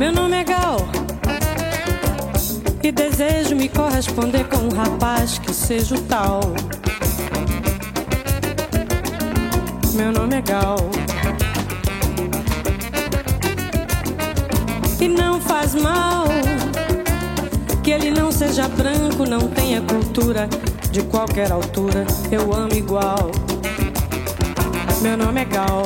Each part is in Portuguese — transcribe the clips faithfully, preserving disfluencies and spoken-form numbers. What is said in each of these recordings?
Meu nome é Gal e desejo me corresponder com um rapaz que seja o tal. Meu nome é Gal e não faz mal que ele não seja branco, não tenha cultura de qualquer altura. Eu amo igual. Meu nome é Gal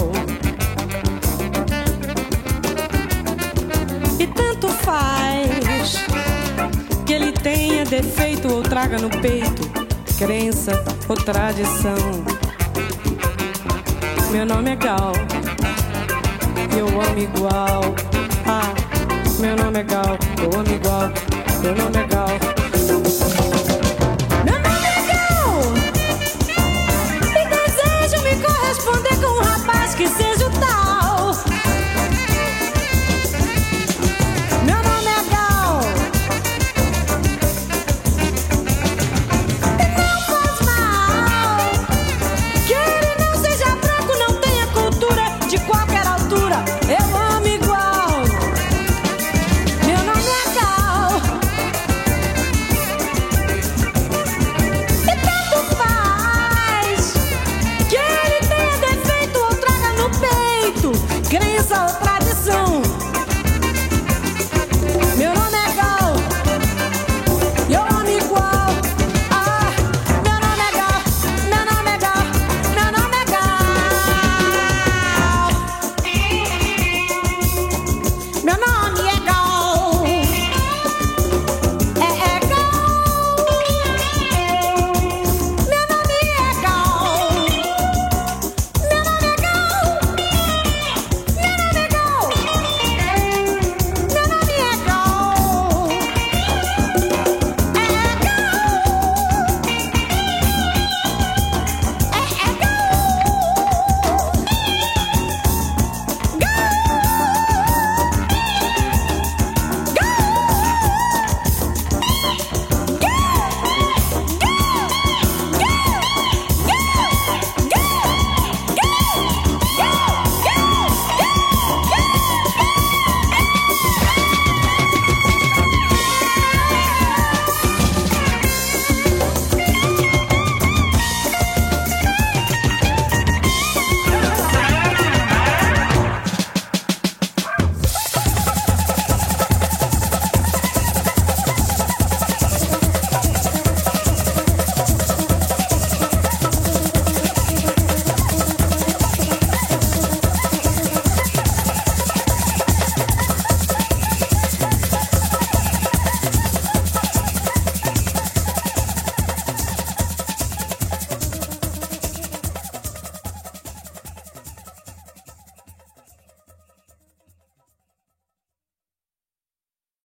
e tanto faz que ele tenha defeito ou traga no peito crença ou tradição. Meu nome é Gal e eu amo igual. Ah, meu nome é Gal, eu amo igual. Meu nome é Gal. Meu nome é Gal e desejo me corresponder com um rapaz que seja o tal. Meu nome é Gal e não faz mal que ele não seja branco, não tenha cultura de qualquer altura. Eu amo igual. Meu nome é Gal e tanto faz que ele tenha defeito ou traga no peito crença ou tradição. Meu nome é Gal e eu amo igual. Ah, meu nome é Gal, meu nome é Gal, meu nome é Gal. Meu nome